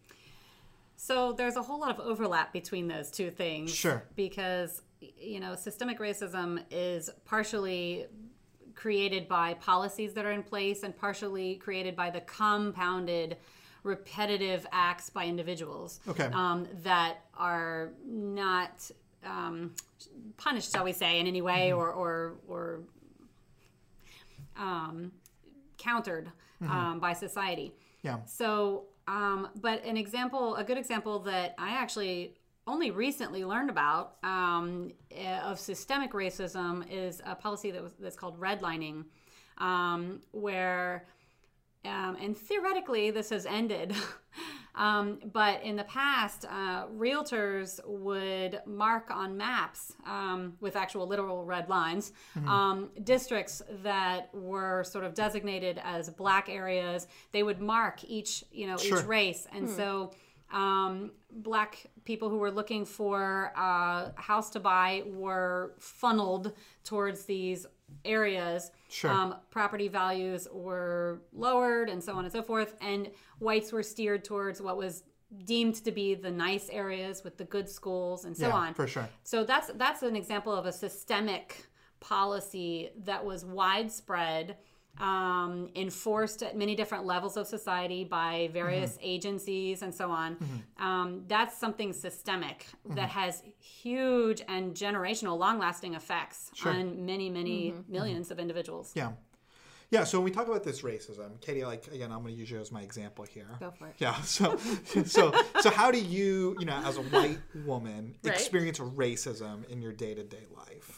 Speaker 4: So there's a whole lot of overlap between those two things.
Speaker 1: Sure.
Speaker 4: Because you know, systemic racism is partially created by policies that are in place and partially created by the compounded repetitive acts by individuals
Speaker 1: okay.
Speaker 4: um, that are not um, punished, shall we say, in any way mm-hmm. or or, or um, countered mm-hmm. um, by society.
Speaker 1: Yeah.
Speaker 4: So, um, but an example, a good example that I actually only recently learned about um, of systemic racism is a policy that was that's called redlining, um, where, um, and theoretically this has ended, um, but in the past, uh, realtors would mark on maps um, with actual literal red lines mm-hmm. um, districts that were sort of designated as black areas. They would mark each, you know,
Speaker 1: sure.
Speaker 4: each race, and
Speaker 3: hmm.
Speaker 4: so. Um, black people who were looking for a house to buy were funneled towards these areas.
Speaker 1: Sure.
Speaker 4: Um, property values were lowered and so on and so forth. And whites were steered towards what was deemed to be the nice areas with the good schools and so
Speaker 1: yeah,
Speaker 4: on.
Speaker 1: For sure.
Speaker 4: So that's, that's an example of a systemic policy that was widespread, um, enforced at many different levels of society by various mm-hmm. agencies and so on. Mm-hmm. Um, that's something systemic mm-hmm. that has huge and generational, long-lasting effects sure. on many, many mm-hmm. millions mm-hmm. of individuals.
Speaker 1: Yeah. Yeah, so when we talk about this racism, Katie, like, again, I'm going to use you as my example here.
Speaker 3: Go for it.
Speaker 1: Yeah, so so so how do you, you know, as a white woman,
Speaker 3: right.
Speaker 1: experience racism in your day-to-day life?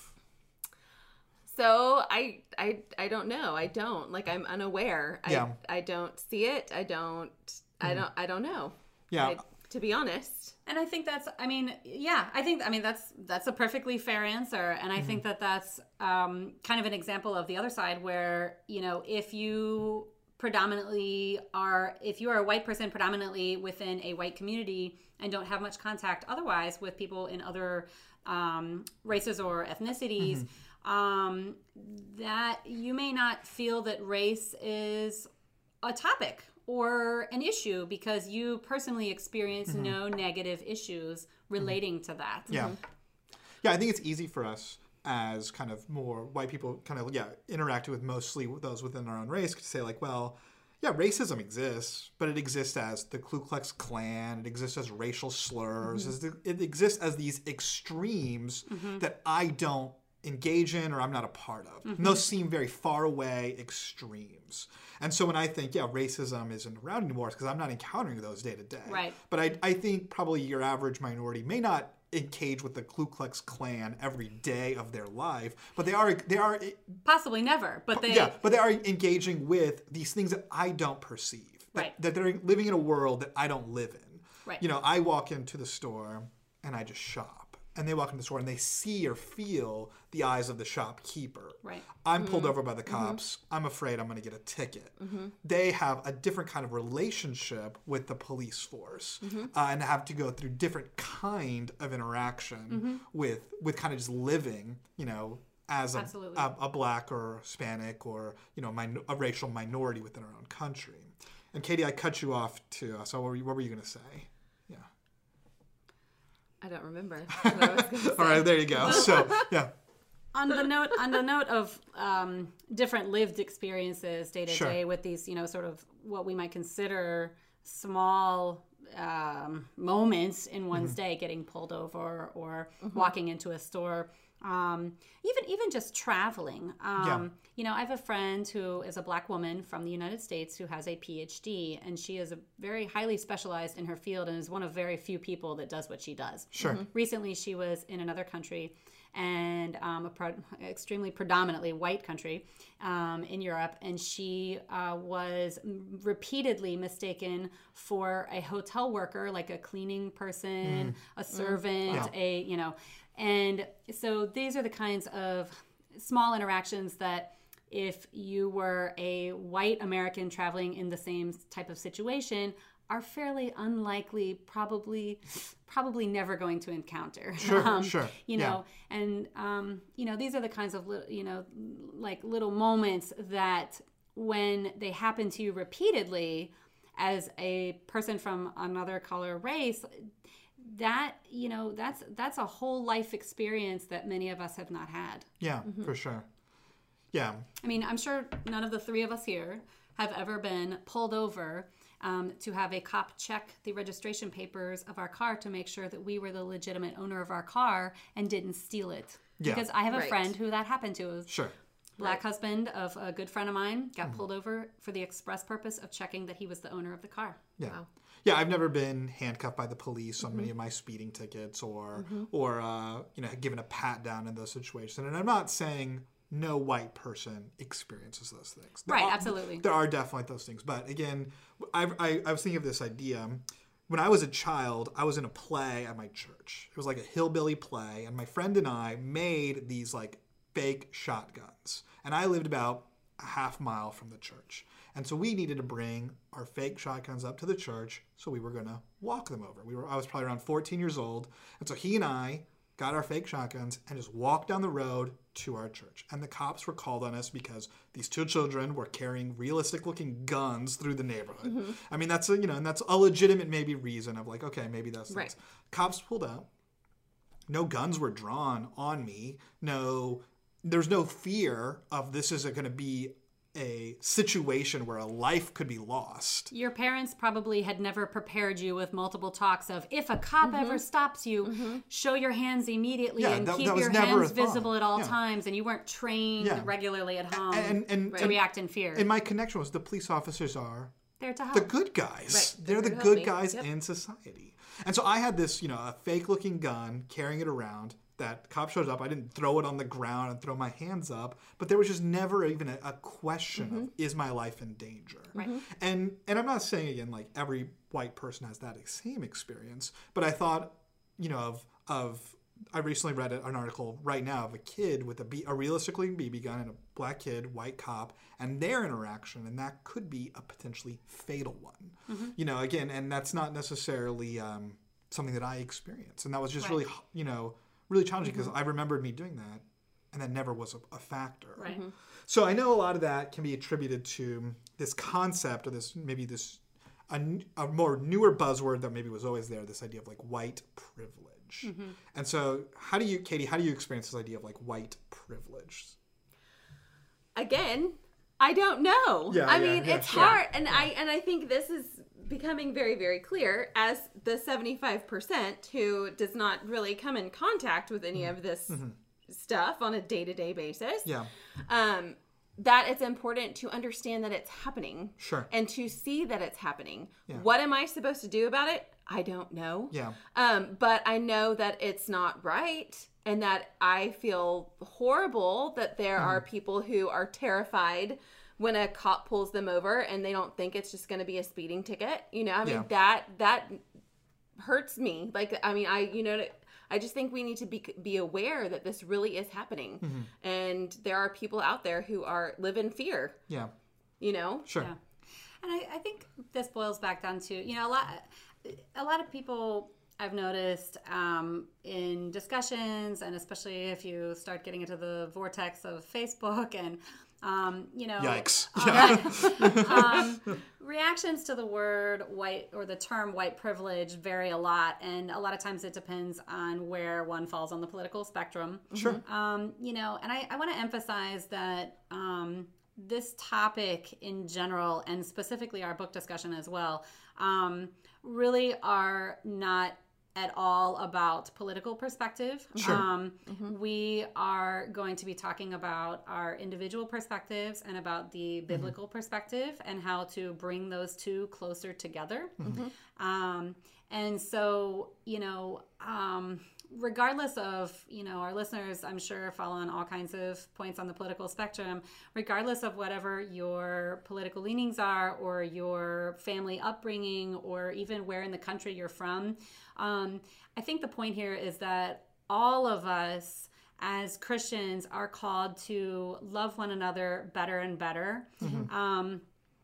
Speaker 3: So I, I, I don't know. I don't like. I'm unaware.
Speaker 1: Yeah.
Speaker 3: I, I don't see it. I don't. Mm-hmm. I don't. I don't know.
Speaker 1: Yeah.
Speaker 3: I, to be honest.
Speaker 4: And I think that's. I mean, yeah. I think. I mean, that's that's a perfectly fair answer. And I mm-hmm. think that that's um, kind of an example of the other side, where you know, if you predominantly are, if you are a white person predominantly within a white community and don't have much contact otherwise with people in other um, races or ethnicities. Mm-hmm. Um, that you may not feel that race is a topic or an issue because you personally experience mm-hmm. no negative issues relating mm-hmm. to that.
Speaker 1: Yeah.
Speaker 3: Mm-hmm.
Speaker 1: Yeah, I think it's easy for us as kind of more white people kind of, yeah, interacting with mostly those within our own race to say like, well, yeah, racism exists, but it exists as the Ku Klux Klan. It exists as racial slurs.
Speaker 3: Mm-hmm.
Speaker 1: As the, it exists as these extremes
Speaker 3: Mm-hmm.
Speaker 1: that I don't engage in or I'm not a part of.
Speaker 3: Mm-hmm.
Speaker 1: And those seem very far away extremes. And so when I think, yeah, racism isn't around anymore, it's because I'm not encountering those day to day.
Speaker 4: Right.
Speaker 1: But I, I think probably your average minority may not engage with the Ku Klux Klan every day of their life, but they are they are
Speaker 4: Possibly never, but they.
Speaker 1: yeah, but they are engaging with these things that I don't perceive. That,
Speaker 4: Right.
Speaker 1: that they're living in a world that I don't live in.
Speaker 4: Right.
Speaker 1: You know, I walk into the store and I just shop. And they walk into the store and they see or feel the eyes of the shopkeeper.
Speaker 4: Right.
Speaker 1: I'm pulled over by the cops. I'm afraid I'm going to get a ticket. They have a different kind of relationship with the police force uh, and have to go through different kind of interaction with with kind of just living, you know, as a,
Speaker 4: Absolutely.
Speaker 1: a, a black or Hispanic or, you know, min- a racial minority within our own country. And Katie, I cut you off too. So what were you, what were you going to say? Yeah.
Speaker 3: I don't remember what I was going to say.
Speaker 1: All right, there you go. So, yeah.
Speaker 4: on the note on the note of um, different lived experiences day to
Speaker 1: Sure.
Speaker 4: day with these, you know, sort of what we might consider small um, moments in one's
Speaker 1: Mm-hmm.
Speaker 4: day, getting pulled over or walking into a store, um, even even just traveling. Um,
Speaker 1: Yeah.
Speaker 4: You know, I have a friend who is a black woman from the United States who has a P H D, and she is a very highly specialized in her field and is one of very few people that does what she does.
Speaker 1: Sure.
Speaker 4: Recently, she was in another country, and um, a pro- extremely predominantly white country um, in Europe, and she uh, was repeatedly mistaken for a hotel worker, like a cleaning person, a servant,
Speaker 1: Yeah.
Speaker 4: a, you know, and so these are the kinds of small interactions that if you were a white American traveling in the same type of situation are fairly unlikely, probably, probably never going to encounter.
Speaker 1: Sure, sure,
Speaker 4: You
Speaker 1: yeah.
Speaker 4: know, and um, you know, these are the kinds of little, you know, like little moments that when they happen to you repeatedly, as a person from another color race, that you know, that's that's a whole life experience that many of us have not had.
Speaker 1: Yeah, for sure. Yeah.
Speaker 4: I mean, I'm sure none of the three of us here have ever been pulled over um, to have a cop check the registration papers of our car to make sure that we were the legitimate owner of our car and didn't steal it.
Speaker 1: Yeah.
Speaker 4: Because I have a
Speaker 3: Right.
Speaker 4: friend who that happened to. It was
Speaker 1: Sure.
Speaker 4: black husband of a good friend of mine got
Speaker 1: Mm-hmm.
Speaker 4: pulled over for the express purpose of checking that he was the owner of the car.
Speaker 1: Yeah.
Speaker 3: Wow.
Speaker 1: Yeah, I've never been handcuffed by the police on many of my speeding tickets or or uh, you know, given a pat down in those situations. And I'm not saying no white person experiences those things. There
Speaker 4: Right,
Speaker 1: are-
Speaker 4: absolutely.
Speaker 1: There are definitely those things. But again, I, I, I was thinking of this idea. When I was a child, I was in a play at my church. It was like a hillbilly play, and my friend and I made these like fake shotguns. And I lived about a half mile from the church. And so we needed to bring our fake shotguns up to the church, so we were going to walk them over. We were I was probably around fourteen years old. And so he and I got our fake shotguns and just walked down the road to our church. And the cops were called on us because these two children were carrying realistic looking guns through the neighborhood. I mean, that's a, you know, and that's a legitimate maybe reason of like, okay, maybe that's things.
Speaker 3: Right.
Speaker 1: Cops pulled out. No guns were drawn on me. No, there's no fear of this is going to be a situation where a life could be lost.
Speaker 4: Your parents probably had never prepared you with multiple talks of, if a cop ever stops you, show your hands immediately
Speaker 1: Yeah,
Speaker 4: and
Speaker 1: that-
Speaker 4: keep
Speaker 1: that was
Speaker 4: your
Speaker 1: never
Speaker 4: hands
Speaker 1: a thought.
Speaker 4: visible at all
Speaker 1: Yeah.
Speaker 4: times. And you weren't trained
Speaker 1: Yeah.
Speaker 4: regularly at home
Speaker 1: And and,
Speaker 4: to
Speaker 1: and,
Speaker 4: react in fear.
Speaker 1: and my connection was the police officers are
Speaker 4: They're to help.
Speaker 1: the good guys.
Speaker 3: Right.
Speaker 1: They're
Speaker 3: They're
Speaker 1: the
Speaker 3: to help
Speaker 1: good
Speaker 3: me.
Speaker 1: guys
Speaker 3: Yep.
Speaker 1: in society. And so I had this, you know, a fake looking gun, carrying it around. That cop shows up. I didn't throw it on the ground and throw my hands up, but there was just never even a, a question of, is my life in danger?
Speaker 4: Right.
Speaker 1: And and I'm not saying again like every white person has that same experience, but I thought, you know, of of I recently read an article right now of a kid with a, B, a realistic looking B B gun and a black kid, white cop, and their interaction, and that could be a potentially fatal one. You know, again, and that's not necessarily um, something that I experienced, and that was just
Speaker 4: Right.
Speaker 1: really, you know, really challenging because I remembered me doing that, and that never was a, a factor.
Speaker 4: Right.
Speaker 1: So I know a lot of that can be attributed to this concept or this maybe this a, n- a more newer buzzword that maybe was always there, this idea of like white privilege. And so how do you, Katie, how do you experience this idea of like white privilege?
Speaker 3: Again, I don't know.
Speaker 1: Yeah,
Speaker 3: I
Speaker 1: yeah,
Speaker 3: mean,
Speaker 1: yeah,
Speaker 3: it's
Speaker 1: sure.
Speaker 3: hard, and I and I think this is becoming very, very clear as the seventy-five percent who does not really come in contact with any of this stuff on a day-to-day basis.
Speaker 1: Yeah.
Speaker 3: Um, that it's important to understand that it's happening.
Speaker 1: Sure.
Speaker 3: And to see that it's happening.
Speaker 1: Yeah.
Speaker 3: What am I supposed to do about it? I don't know.
Speaker 1: Yeah.
Speaker 3: Um, but I know that it's not right, and that I feel horrible that there
Speaker 1: Mm-hmm.
Speaker 3: are people who are terrified when a cop pulls them over and they don't think it's just going to be a speeding ticket. You know, I mean,
Speaker 1: Yeah.
Speaker 3: that that hurts me. Like, I mean, I you know, I just think we need to be be aware that this really is happening,
Speaker 1: Mm-hmm.
Speaker 3: and there are people out there who are live in fear.
Speaker 1: Yeah.
Speaker 3: You know,
Speaker 1: Sure.
Speaker 4: Yeah. And I, I think this boils back down to, you know, a lot, a lot of people I've noticed um, in discussions, and especially if you start getting into the vortex of Facebook and, um, you know,
Speaker 1: Yikes.
Speaker 4: um, reactions to the word white or the term white privilege vary a lot. And a lot of times it depends on where one falls on the political spectrum.
Speaker 1: Sure.
Speaker 4: Um, you know, and I, I want to emphasize that um, this topic in general, and specifically our book discussion as well, um, really are not at all about political perspective.
Speaker 1: Sure.
Speaker 4: Um, We are going to be talking about our individual perspectives and about the biblical perspective and how to bring those two closer together. Um, and so, you know, um, regardless of, you know, our listeners, I'm sure, fall on all kinds of points on the political spectrum, regardless of whatever your political leanings are or your family upbringing or even where in the country you're from. Um, I think the point here is that all of us as Christians are called to love one another better and better. Um,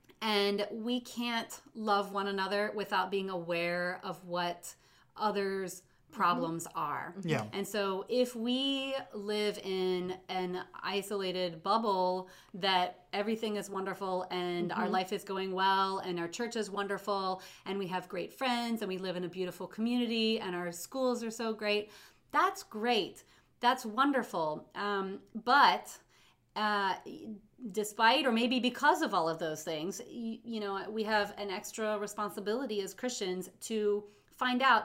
Speaker 4: and we can't love one another without being aware of what others' problems are.
Speaker 1: Yeah.
Speaker 4: And so if we live in an isolated bubble that everything is wonderful and our life is going well and our church is wonderful and we have great friends and we live in a beautiful community and our schools are so great, that's great. That's wonderful. Um, but uh, despite or maybe because of all of those things, you, you know, we have an extra responsibility as Christians to find out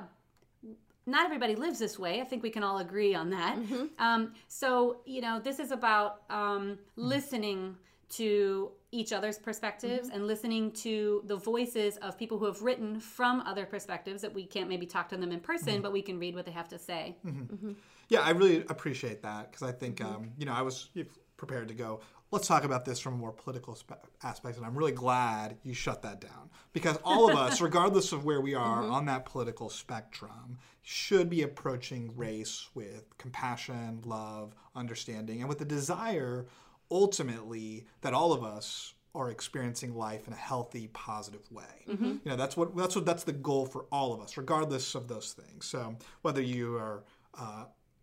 Speaker 4: not everybody lives this way. I think we can all agree on that. Um, so, you know, this is about um, listening to each other's perspectives and listening to the voices of people who have written from other perspectives that we can't maybe talk to them in person, but we can read what they have to say.
Speaker 1: Yeah, I really appreciate that because I think, um, you know, I was prepared to go, let's talk about this from a more political spe- aspect. And I'm really glad you shut that down because all of us, regardless of where we are on that political spectrum, should be approaching race with compassion, love, understanding, and with the desire, ultimately, that all of us are experiencing life in a healthy, positive way. You know, that's what that's what that's the goal for all of us, regardless of those things. So whether you are uh,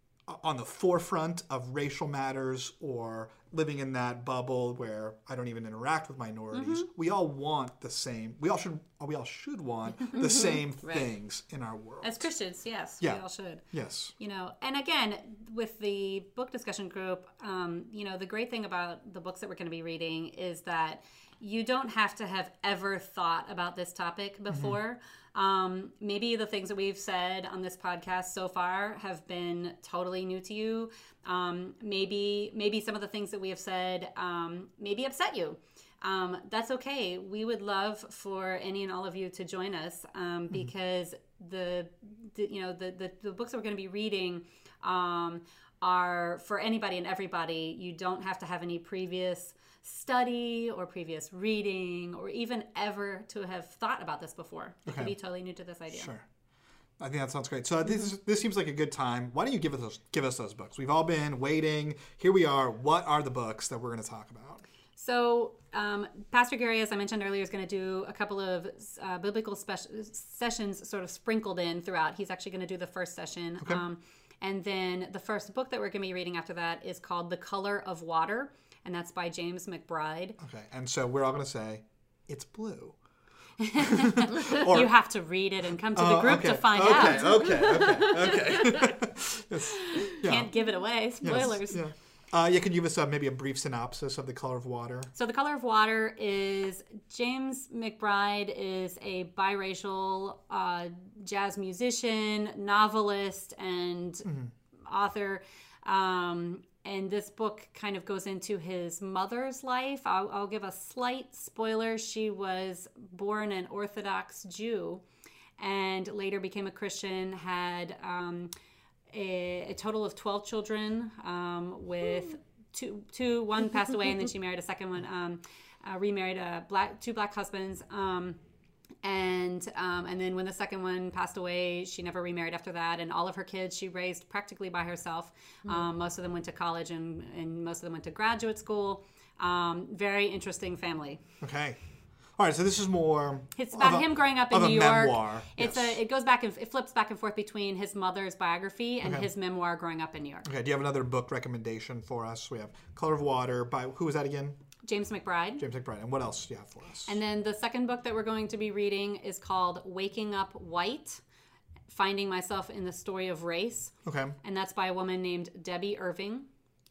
Speaker 1: on the forefront of racial matters or living in that bubble where I don't even interact with minorities, we all want the same. We all should. We all should want the same
Speaker 3: Right.
Speaker 1: things in our world.
Speaker 4: As Christians, yes,
Speaker 1: Yeah.
Speaker 4: we all should.
Speaker 1: Yes.
Speaker 4: You know, and again, with the book discussion group, um, you know, the great thing about the books that we're going to be reading is that you don't have to have ever thought about this topic before. Um, maybe the things that we've said on this podcast so far have been totally new to you. Um, maybe, maybe some of the things that we have said um, maybe upset you. Um, that's okay. We would love for any and all of you to join us um, because the, the you know the, the the books that we're going to be reading um, are for anybody and everybody. You don't have to have any previous study or previous reading or even ever to have thought about this before. You could
Speaker 1: Okay.
Speaker 4: be totally new to this idea.
Speaker 1: Sure. I think that sounds great. So this is, this seems like a good time. Why don't you give us those, give us those books? We've all been waiting. Here we are. What are the books that we're going to talk about?
Speaker 4: So, um, Pastor Gary, as I mentioned earlier, is going to do a couple of uh, biblical spec- sessions sort of sprinkled in throughout. He's actually going to do the first session.
Speaker 1: Okay.
Speaker 4: Um, and then the first book that we're going to be reading after that is called The Color of Water, and that's by James McBride.
Speaker 1: Okay. And so we're all going to say, it's blue.
Speaker 4: You have to read it and come to the
Speaker 1: Oh,
Speaker 4: group
Speaker 1: okay.
Speaker 4: to find
Speaker 1: okay,
Speaker 4: out.
Speaker 1: Okay, okay, okay. Yes. Yeah.
Speaker 4: Can't give it away.
Speaker 1: Yes,
Speaker 4: Spoilers.
Speaker 1: yeah. Uh, yeah, could you give us uh, maybe a brief synopsis of The Color of Water?
Speaker 4: So The Color of Water is James McBride is a biracial uh, jazz musician, novelist, and mm-hmm. author. Um, and this book kind of goes into his mother's life. I'll, I'll give a slight spoiler. She was born an Orthodox Jew and later became a Christian, had... Um, A, a total of twelve children um, with two, two, one passed away and then she married a second one, um, uh, remarried a black, two black husbands. Um, and um, and then when the second one passed away, she never remarried after that. And all of her kids she raised practically by herself. Um, most of them went to college and, and most of them went to graduate school. Um, very interesting family.
Speaker 1: Okay. All right, so this is more.
Speaker 4: It's about
Speaker 1: a,
Speaker 4: him growing up in
Speaker 1: of
Speaker 4: New
Speaker 1: a
Speaker 4: York.
Speaker 1: Memoir.
Speaker 4: It's
Speaker 1: yes.
Speaker 4: a. It goes back and it flips back and forth between his mother's biography and
Speaker 1: okay.
Speaker 4: his memoir growing up in New York.
Speaker 1: Okay. Do you have another book recommendation for us? We have Color of Water by who was that again?
Speaker 4: James McBride.
Speaker 1: James McBride. And what else do you have for us?
Speaker 4: And then the second book that we're going to be reading is called Waking Up White: Finding Myself in the Story of Race.
Speaker 1: Okay.
Speaker 4: And that's by a woman named Debbie Irving.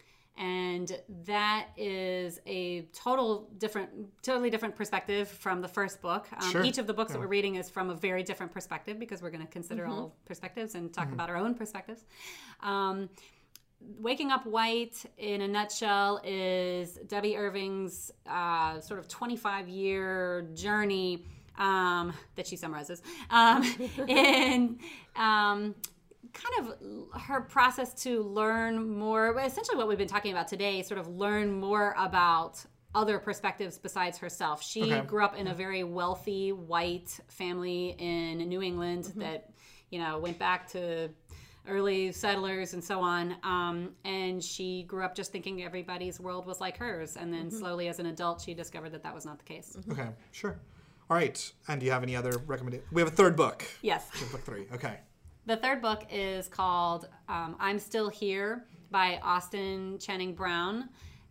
Speaker 4: And that is a total different, totally different perspective from the first book. Um,
Speaker 1: sure.
Speaker 4: Each of the books
Speaker 1: yeah.
Speaker 4: that we're reading is from a very different perspective because we're going to consider mm-hmm. all perspectives and talk mm-hmm. about our own perspectives. Um, Waking Up White, in a nutshell, is Debbie Irving's uh, sort of twenty-five year journey um, that she summarizes um, in... Um, kind of her process to learn more, essentially what we've been talking about today, sort of learn more about other perspectives besides herself. She
Speaker 1: okay.
Speaker 4: grew up in a very wealthy white family in New England mm-hmm. that, you know, went back to early settlers and so on. Um, and she grew up just thinking everybody's world was like hers. And then mm-hmm. slowly as an adult, she discovered that that was not the case.
Speaker 1: Mm-hmm. Okay, sure. All right. And do you have any other recommendations? We have a third book.
Speaker 4: Yes.
Speaker 1: Book three. Okay.
Speaker 4: The third book is called um, I'm Still Here by Austin Channing Brown.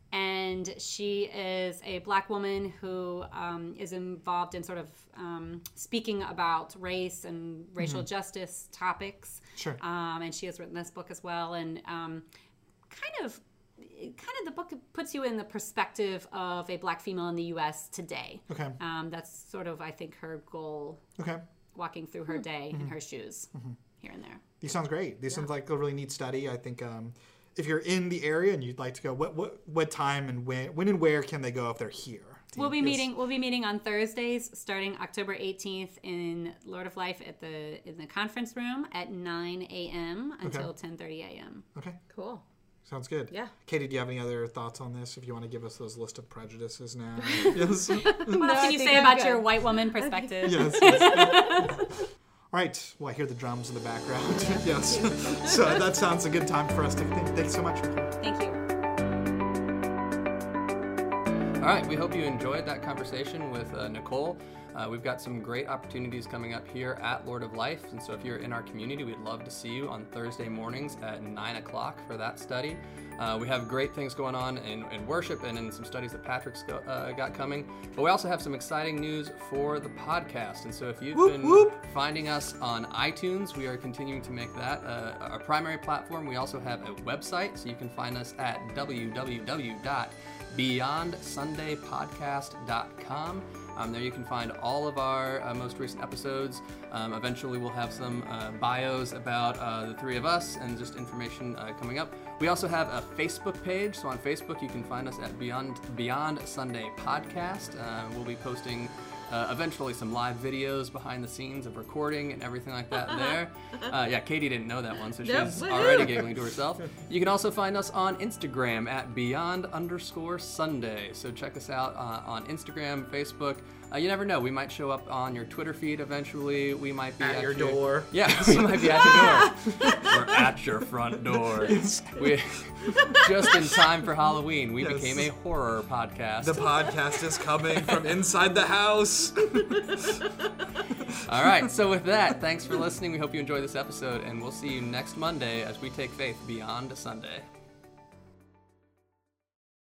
Speaker 4: And she is a black woman who um, is involved in sort of um, speaking about race and racial mm-hmm. justice topics.
Speaker 1: Sure.
Speaker 4: Um, and she has written this book as well. And um, kind of kind of the book puts you in the perspective of a black female in the U S today.
Speaker 1: Okay.
Speaker 4: Um, that's sort of, I think, her goal.
Speaker 1: Okay.
Speaker 4: Walking through her day
Speaker 1: mm-hmm.
Speaker 4: in her shoes. Mm-hmm. Here and there.
Speaker 1: These sounds great. These
Speaker 3: yeah.
Speaker 1: sounds like a really neat study. I think um, if you're in the area and you'd like to go, what what what time and when when and where can they go if they're here?
Speaker 4: We'll be meeting. We'll be meeting on Thursdays, starting October eighteenth in Lord of Life at the in the conference room at nine a.m. until
Speaker 1: okay.
Speaker 4: ten thirty a.m.
Speaker 1: Okay.
Speaker 3: Cool.
Speaker 1: Sounds good.
Speaker 3: Yeah.
Speaker 1: Katie, do you have any other thoughts on this? If you want to give us those list of prejudices now. Yes.
Speaker 4: What
Speaker 3: No,
Speaker 4: else
Speaker 3: I
Speaker 4: can you
Speaker 3: think
Speaker 4: say
Speaker 3: I'm
Speaker 4: about
Speaker 3: good.
Speaker 4: your white woman perspective?
Speaker 1: yes. yes. All right. Well, I hear the drums in the background.
Speaker 3: Yeah,
Speaker 1: yes. So that sounds a good time for us to thank, thank you so much.
Speaker 4: Thank you.
Speaker 2: All right, we hope you enjoyed that conversation with uh, Nicole. Uh, we've got some great opportunities coming up here at Lord of Life, and so if you're in our community, we'd love to see you on Thursday mornings at nine o'clock for that study. Uh, we have great things going on in, in worship and in some studies that Patrick's go, uh, got coming, but we also have some exciting news for the podcast, and so if you've
Speaker 1: whoop,
Speaker 2: been
Speaker 1: whoop.
Speaker 2: finding us on iTunes, we are continuing to make that uh, our primary platform. We also have a website, so you can find us at w w w dot beyond sunday podcast dot com. Um, there you can find all of our uh, most recent episodes. Um, eventually we'll have some uh, bios about uh, the three of us and just information uh, coming up. We also have a Facebook page, so on Facebook you can find us at Beyond Beyond Sunday Podcast. Uh, we'll be posting Uh, eventually some live videos behind the scenes of recording and everything like that there. Uh, yeah, Katie didn't know that one, so
Speaker 3: Nope.
Speaker 2: she's already giggling to herself. You can also find us on Instagram at beyond underscore Sunday. So check us out uh, on Instagram, Facebook. Uh, you never know, we might show up on your Twitter feed eventually. We might be
Speaker 1: At
Speaker 2: at,
Speaker 1: your door.
Speaker 2: Yeah, we might be at your door. We're at your front door. We, just in time for Halloween, we
Speaker 1: Yes.
Speaker 2: became a horror podcast.
Speaker 1: The podcast is coming from inside the house.
Speaker 2: All right, so with that, thanks for listening. We hope you enjoyed this episode, and we'll see you next Monday as we take faith beyond Sunday.